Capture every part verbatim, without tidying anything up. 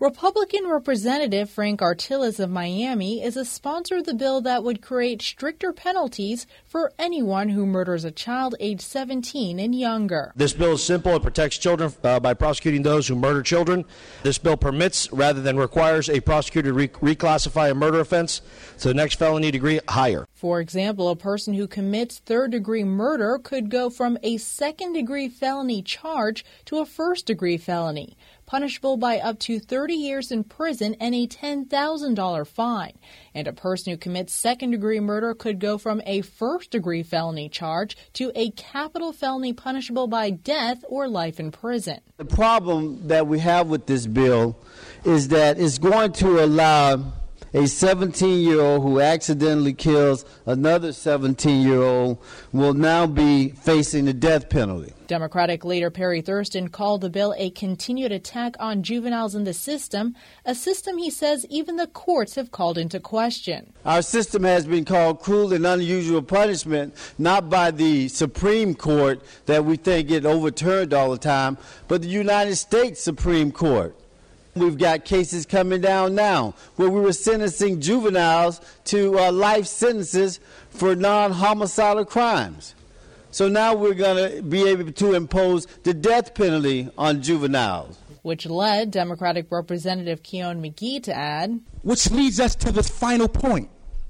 Republican Representative Frank Artiles of Miami is a sponsor of the bill that would create stricter penalties for anyone who murders a child age seventeen and younger. This bill is simple. It protects children uh, by prosecuting those who murder children. This bill permits, rather than requires, a prosecutor to re- reclassify a murder offense to the next felony degree higher. For example, a person who commits third-degree murder could go from a second-degree felony charge to a first-degree felony, punishable by up to thirty years in prison and a ten thousand dollars fine. And a person who commits second-degree murder could go from a first-degree felony charge to a capital felony punishable by death or life in prison. The problem that we have with this bill is that it's going to allow a seventeen-year-old who accidentally kills another seventeen-year-old will now be facing the death penalty. Democratic leader Perry Thurston called the bill a continued attack on juveniles in the system, a system he says even the courts have called into question. Our system has been called cruel and unusual punishment, not by the Supreme Court that we think get overturned all the time, but the United States Supreme Court. We've got cases coming down now where we were sentencing juveniles to uh, life sentences for non-homicidal crimes. So now we're going to be able to impose the death penalty on juveniles. Which led Democratic Representative Keone McGee to add, which leads us to the final point.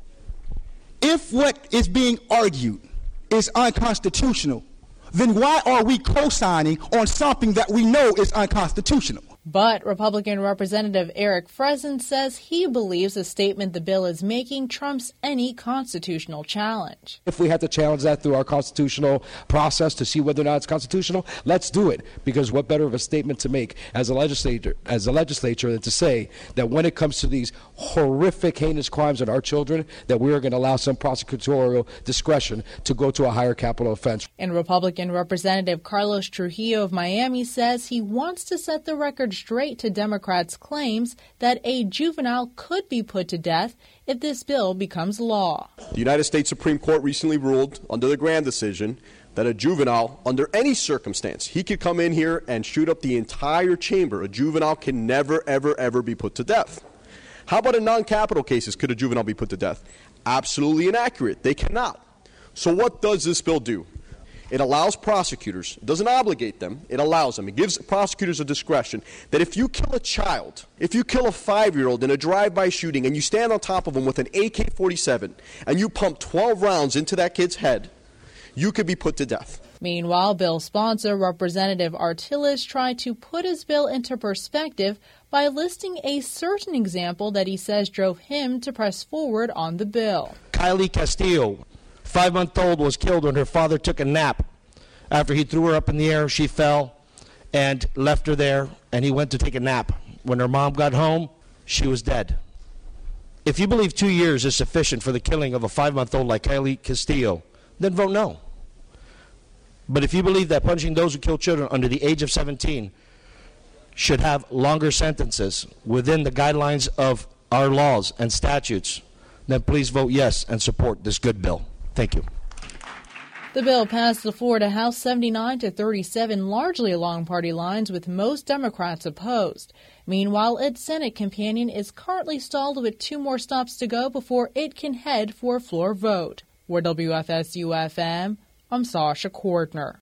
If what is being argued is unconstitutional, then why are we co-signing on something that we know is unconstitutional? But Republican Representative Eric Fresen says he believes the statement the bill is making trumps any constitutional challenge. If we have to challenge that through our constitutional process to see whether or not it's constitutional, let's do it. Because what better of a statement to make as a legislator, as a legislature than to say that when it comes to these horrific, heinous crimes on our children, that we are going to allow some prosecutorial discretion to go to a higher capital offense. And Republican Representative Carlos Trujillo of Miami says he wants to set the record straight to Democrats' claims that a juvenile could be put to death if this bill becomes law. The United States Supreme Court recently ruled under the Graham decision that a juvenile, under any circumstance, he could come in here and shoot up the entire chamber. A juvenile can never, ever, ever be put to death. How about in non-capital cases? Could a juvenile be put to death? Absolutely inaccurate. They cannot. So what does this bill do? It allows prosecutors, it doesn't obligate them, it allows them. It gives prosecutors a discretion that if you kill a child, if you kill a five-year-old in a drive-by shooting and you stand on top of him with an A K forty-seven and you pump twelve rounds into that kid's head, you could be put to death. Meanwhile, bill sponsor Representative Artiles tried to put his bill into perspective by listing a certain example that he says drove him to press forward on the bill. Kylie Castillo, five-month-old, was killed when her father took a nap. After he threw her up in the air, she fell and left her there, and he went to take a nap. When her mom got home, she was dead. If you believe two years is sufficient for the killing of a five-month-old like Kylie Castillo, then vote no. But if you believe that punishing those who kill children under the age of seventeen should have longer sentences within the guidelines of our laws and statutes, then please vote yes and support this good bill. Thank you. The bill passed the Florida House seventy-nine to thirty-seven, largely along party lines, with most Democrats opposed. Meanwhile, its Senate companion is currently stalled with two more stops to go before it can head for a floor vote. For W F S U F M, I'm Sasha Cordner.